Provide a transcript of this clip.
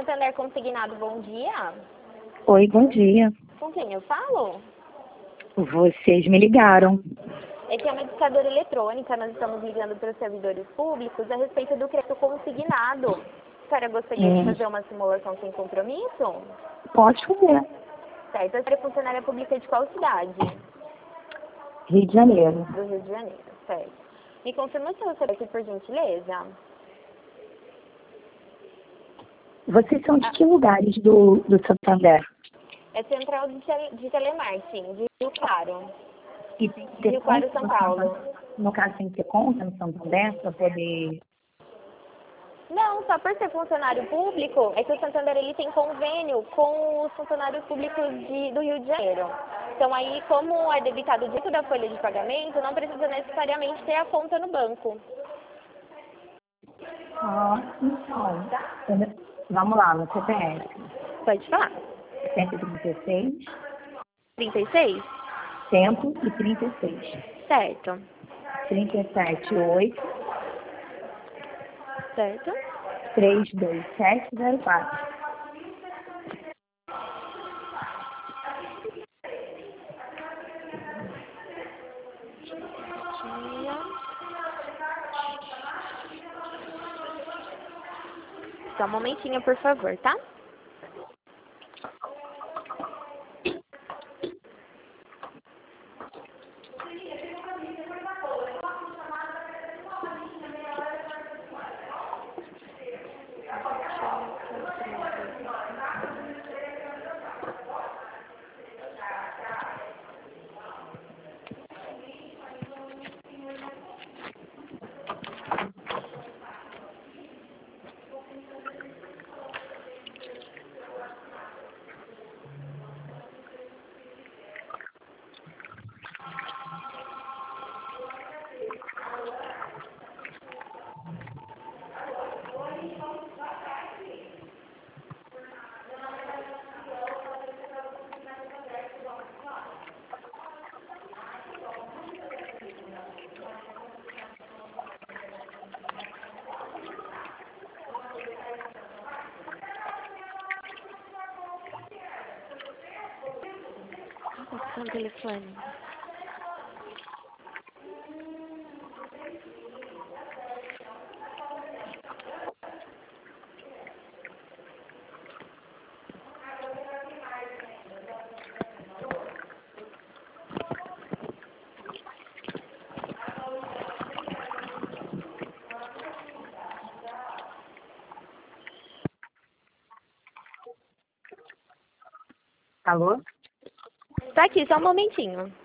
Santander Consignado, bom dia. Oi, bom dia. Com quem eu falo? Vocês me ligaram. Esse é uma educadora eletrônica, nós estamos ligando para os servidores públicos a respeito do crédito consignado. A senhora gostaria de fazer uma simulação sem compromisso? Pode fazer. Certo, a senhora é funcionária pública de qual cidade? Rio de Janeiro. Do Rio de Janeiro, certo. Me confirma o seu CPF, por gentileza. Vocês são de que lugares do Santander? É central de telemarketing, de Rio Claro. E tem que ter Rio Claro, conta São no Paulo. Santander? No caso, tem que ter conta no Santander para poder... Não, só por ser funcionário público, é que o Santander ele tem convênio com os funcionários públicos do Rio de Janeiro. Então aí, como é debitado dentro da folha de pagamento, não precisa necessariamente ter a conta no banco. Então, vamos lá, no CPF. Pode falar. 136, 36? 136. Certo. 37, 8, Certo. 32704. Só um momentinho, por favor, tá? O telefone. Alô? Tá aqui, só um momentinho.